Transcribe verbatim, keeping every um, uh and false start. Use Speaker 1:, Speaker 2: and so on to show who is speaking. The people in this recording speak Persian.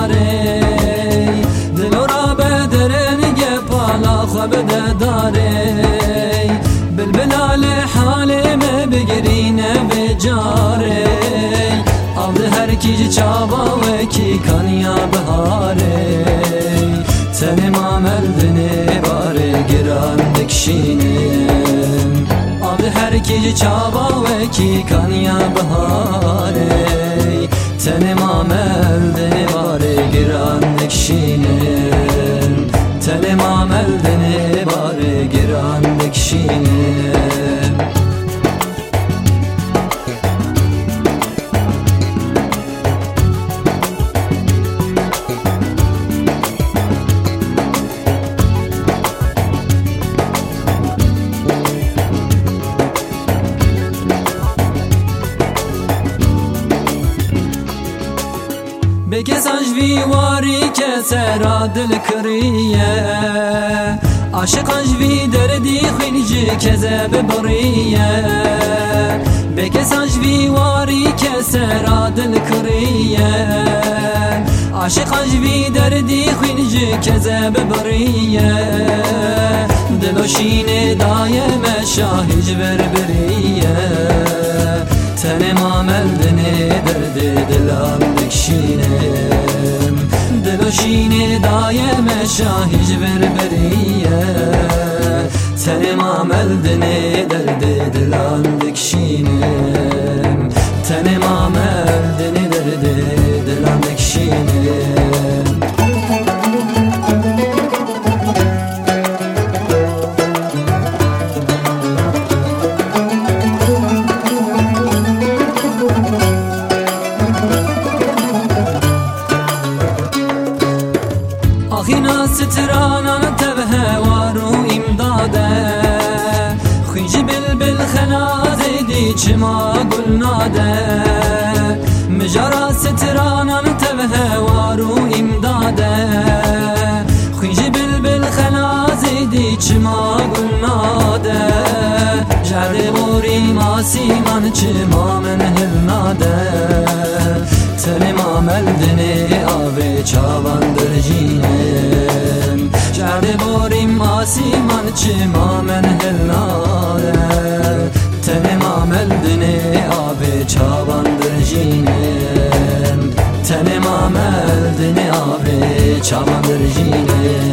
Speaker 1: داره دل را به درنگ پالا خواب داره بلبلال حال ما بگرینه بجاره آب هر کی چابا و کی کانیا بهاره تن ما مردنه باره گران دکشینه آب هر کی چابا و کی کانیا بهاره تن ما مردنه باره گران دکشینه تن ما مردنه باره گران دکشینه بکسانش ویواری که سرا دل کریه عاشقانش وی دردی خیلی که زب بریه بکسانش ویواری که سرا دل کریه عاشقانش وی دردی خیلی که زب بریه دلوشین دایم شاهج بربریه تن ما ملدنه درد دلم دکشینم دلوشین دایم شاهج بربریه تن ما ملدنه درد دلم دکشینم تن ما ملدنه درد دلم دکشینم آخینا سترانان تبه وارو امداده خیج بلبل خنازه دی چما گل ناده مجارا سترانان تبه وارو امداده خیج بلبل خنازه دی چما گل ناده جرد بوری ماسیمان چما من هل ناده تن ما ملدنه آب چاوان درجینم جرد بوریم آسیمان چه ما من هلناده تن ما ملدنه آب چاوان درجینم تن ما ملدنه آب چاوان درجینم